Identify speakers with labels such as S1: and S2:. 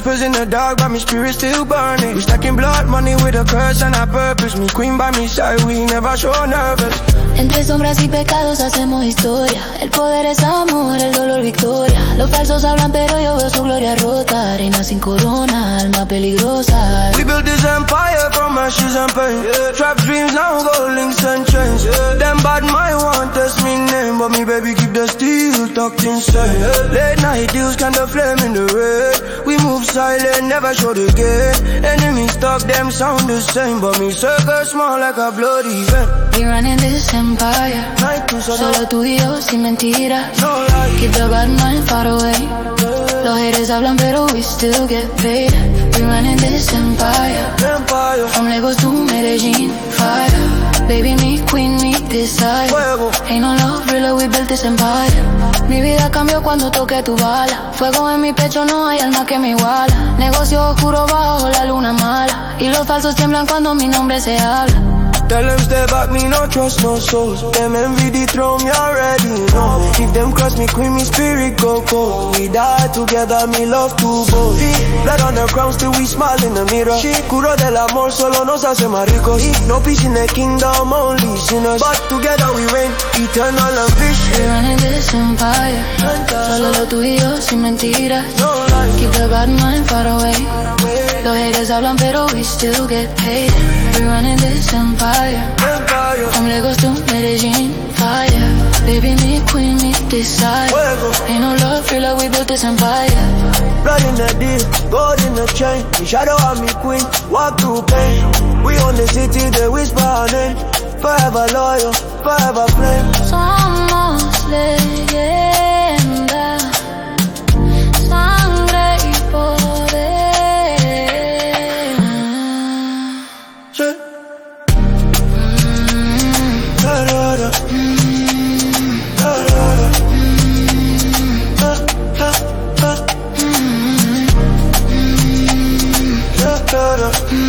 S1: whispers in the dark, but my spirit still burning. We stacking blood money with a curse and a purpose. Me queen by my side, we never show nervous.
S2: Entre sombras y pecados hacemos historia. El poder es amor, el dolor victoria. Los falsos hablan pero yo veo su gloria rota. Reina sin corona, alma peligrosa.
S1: We built this empire from ashes and pain. Trap dreams now go links and chains. Them bad mind want test me name, but me baby keep the steel tucked inside. Late night deals kind of flame in the red. We move silent, never show the game. Enemies talk, them sound the same, but me circle small like a bloody vein.
S2: We running this empire, solo tú y yo sin mentiras. Keep the bad mind far away. Los haters hablan pero we still get paid. We running this empire, from Lagos to Medellín. Fire, baby me queen me decide. Ain't no love really, we built this empire. Mi vida cambió cuando toqué tu bala. Fuego en mi pecho, no hay alma que me iguala. Negocio oscuro bajo la luna mala. Y los falsos tiemblan cuando mi nombre se habla.
S1: Tell them stay back, me no trust no souls. Them envy the throne, me already know. If them cross me, queen, me spirit go cold. We die together, me love to both. Blood on the crown, still we smile in the mirror. Curo del amor, solo nos hace más ricos. No peace in the kingdom, only sinners. But together we reign, eternal and peace.
S2: We running this empire, solo lo tú y yo sin mentiras. Keep the bad mind far away. Los haters hablan pero we still get paid. We running this empire, from Lagos to Medellín. Fire, baby me queen me decide. Ain't no love, feel like we built this empire.
S1: Blood in the deal, gold in the chain. The shadow of me queen, walk through pain. We on the city, they whisper our name. Forever loyal, forever flame.
S2: Somos leyenda, sangre y poder.
S1: Da, da, da.